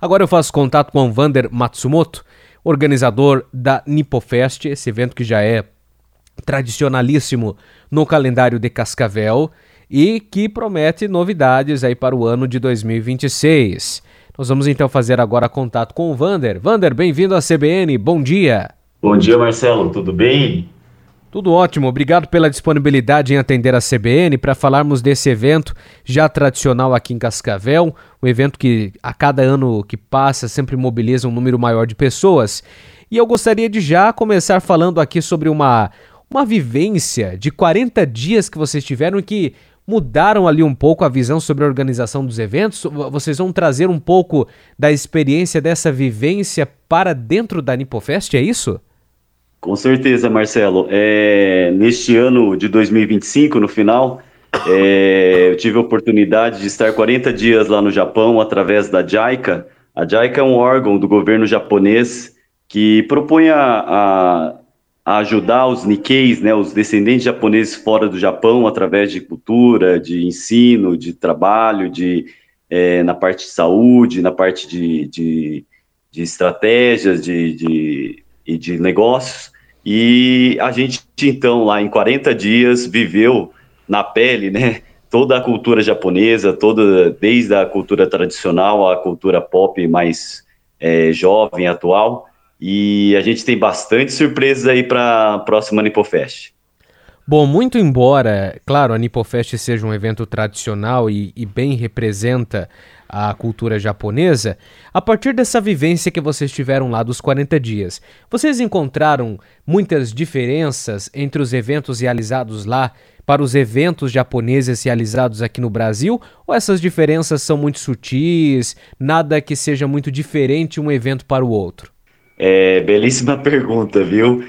Agora eu faço contato com o Wander Matsumoto, organizador da Nipofest, esse evento que já é tradicionalíssimo no calendário de Cascavel e que promete novidades aí para o ano de 2026. Nós vamos então fazer agora contato com o Wander. Wander, bem-vindo à CBN, bom dia. Bom dia, Marcelo, tudo bem? Tudo ótimo, obrigado pela disponibilidade em atender a CBN para falarmos desse evento já tradicional aqui em Cascavel, um evento que a cada ano que passa sempre mobiliza um número maior de pessoas. E eu gostaria de já começar falando aqui sobre uma vivência de 40 dias que vocês tiveram e que mudaram ali um pouco a visão sobre a organização dos eventos. Vocês vão trazer um pouco da experiência dessa vivência para dentro da Nipofest, é isso? Com certeza, Marcelo. Neste ano de 2025, no final, eu tive a oportunidade de estar 40 dias lá no Japão através da JICA. A JICA é um órgão do governo japonês que propõe a ajudar os Nikkeis, né, os descendentes japoneses fora do Japão, através de cultura, de ensino, de trabalho, na parte de saúde, na parte de estratégias, e de negócios. E a gente, então, lá em 40 dias, viveu na pele, né, toda a cultura japonesa, desde a cultura tradicional à cultura pop mais jovem, atual. E a gente tem bastante surpresas aí para a próxima Nipofest. Bom, muito embora, claro, a Nipofest seja um evento tradicional e bem representa a cultura japonesa, a partir dessa vivência que vocês tiveram lá dos 40 dias, vocês encontraram muitas diferenças entre os eventos realizados lá para os eventos japoneses realizados aqui no Brasil? Ou essas diferenças são muito sutis, nada que seja muito diferente um evento para o outro? Belíssima pergunta, viu?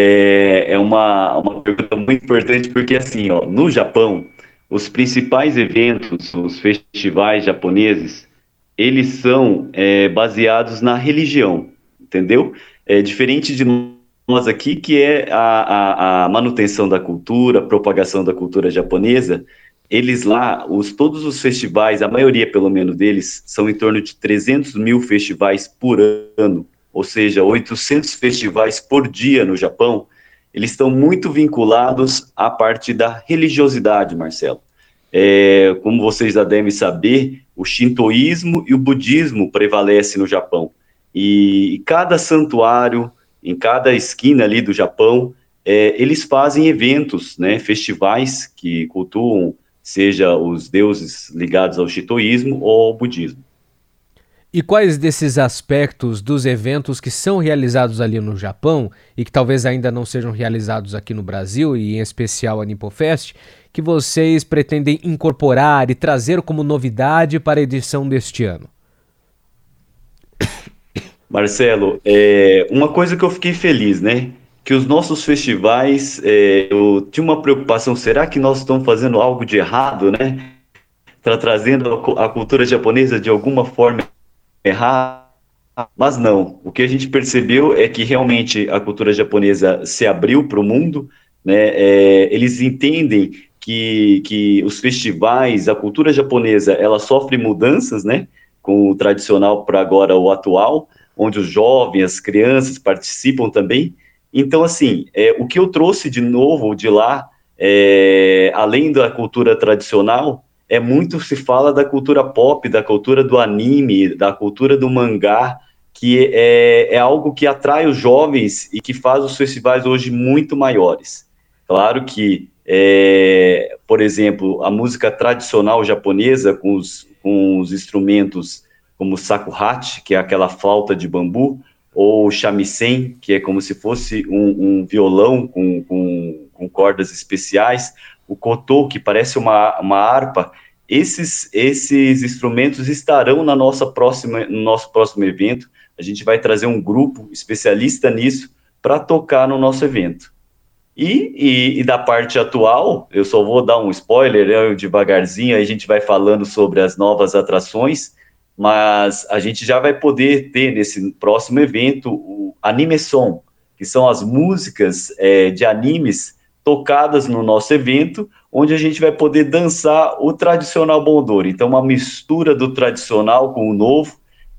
É uma pergunta muito importante porque, assim, ó, no Japão, os principais eventos, os festivais japoneses, eles são baseados na religião, entendeu? É diferente de nós aqui, que é a manutenção da cultura, a propagação da cultura japonesa. Eles lá, todos os festivais, a maioria pelo menos deles, são em torno de 300 mil festivais por ano, ou seja, 800 festivais por dia no Japão. Eles estão muito vinculados à parte da religiosidade, Marcelo. Como vocês já devem saber, o shintoísmo e o budismo prevalecem no Japão. E cada santuário, em cada esquina ali do Japão, eles fazem eventos, né, festivais que cultuam, seja os deuses ligados ao shintoísmo ou ao budismo. E quais desses aspectos dos eventos que são realizados ali no Japão e que talvez ainda não sejam realizados aqui no Brasil, e em especial a Nipofest, que vocês pretendem incorporar e trazer como novidade para a edição deste ano? Marcelo, uma coisa que eu fiquei feliz, né? Que os nossos festivais, eu tinha uma preocupação, será que nós estamos fazendo algo de errado, né? Está trazendo a cultura japonesa de alguma forma errada, mas não. O que a gente percebeu é que realmente a cultura japonesa se abriu para o mundo, né? Eles entendem que os festivais, a cultura japonesa, ela sofre mudanças, né? Com o tradicional para agora o atual, onde os jovens, as crianças participam também. Então, assim, o que eu trouxe de novo de lá, além da cultura tradicional, muito se fala da cultura pop, da cultura do anime, da cultura do mangá, que é algo que atrai os jovens e que faz os festivais hoje muito maiores. Claro que, por exemplo, a música tradicional japonesa, com os instrumentos como o shakuhachi, que é aquela flauta de bambu, ou o shamisen, que é como se fosse um violão com cordas especiais, o koto, que parece uma harpa. Esses instrumentos estarão no nosso próximo evento. A gente vai trazer um grupo especialista nisso para tocar no nosso evento. E da parte atual, eu só vou dar um spoiler, né, devagarzinho, aí a gente vai falando sobre as novas atrações, mas a gente já vai poder ter nesse próximo evento o Anime Song, que são as músicas de animes tocadas no nosso evento, onde a gente vai poder dançar o tradicional Bondori. Então, uma mistura do tradicional com o novo,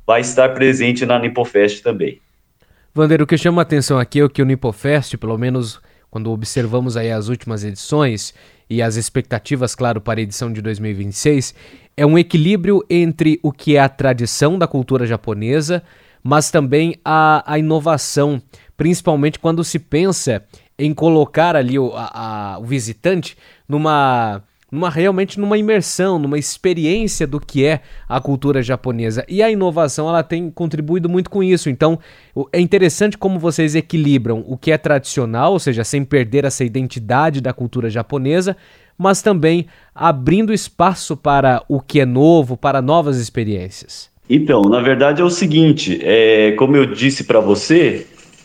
vai estar presente na Nipofest também. Vander, o que chama a atenção aqui é que o Nipofest, pelo menos quando observamos aí as últimas edições e as expectativas, claro, para a edição de 2026, é um equilíbrio entre o que é a tradição da cultura japonesa, mas também a inovação, principalmente quando se pensa em colocar ali o visitante realmente numa imersão, numa experiência do que é a cultura japonesa. E a inovação, ela tem contribuído muito com isso. Então, é interessante como vocês equilibram o que é tradicional, ou seja, sem perder essa identidade da cultura japonesa, mas também abrindo espaço para o que é novo, para novas experiências. Então, na verdade é o seguinte, como eu disse para você,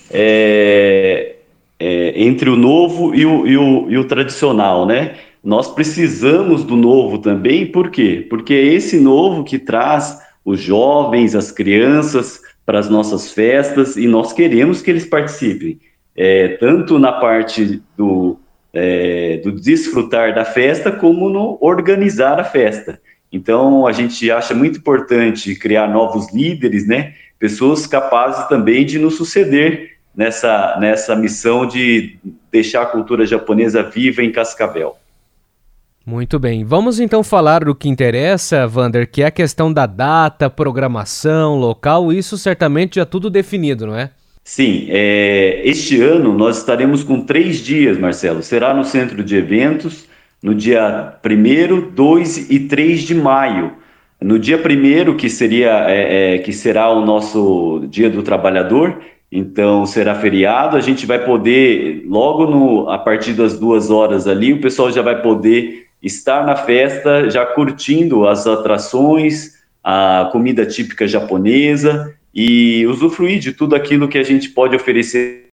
entre o novo e o tradicional, né? Nós precisamos do novo também, por quê? Porque é esse novo que traz os jovens, as crianças para as nossas festas e nós queremos que eles participem, tanto na parte do desfrutar da festa, como no organizar a festa. Então, a gente acha muito importante criar novos líderes, né? Pessoas capazes também de nos suceder nessa missão de deixar a cultura japonesa viva em Cascavel. Muito bem. Vamos então falar do que interessa, Vander, que é a questão da data, programação, local, isso certamente já tudo definido, não é? Sim, este ano nós estaremos com 3 dias, Marcelo. Será no centro de eventos, no dia 1º, 2 e 3 de maio. No dia 1º, que será o nosso Dia do Trabalhador, então será feriado, a gente vai poder, logo a partir das 2 horas ali, o pessoal já vai poder estar na festa, já curtindo as atrações, a comida típica japonesa, e usufruir de tudo aquilo que a gente pode oferecer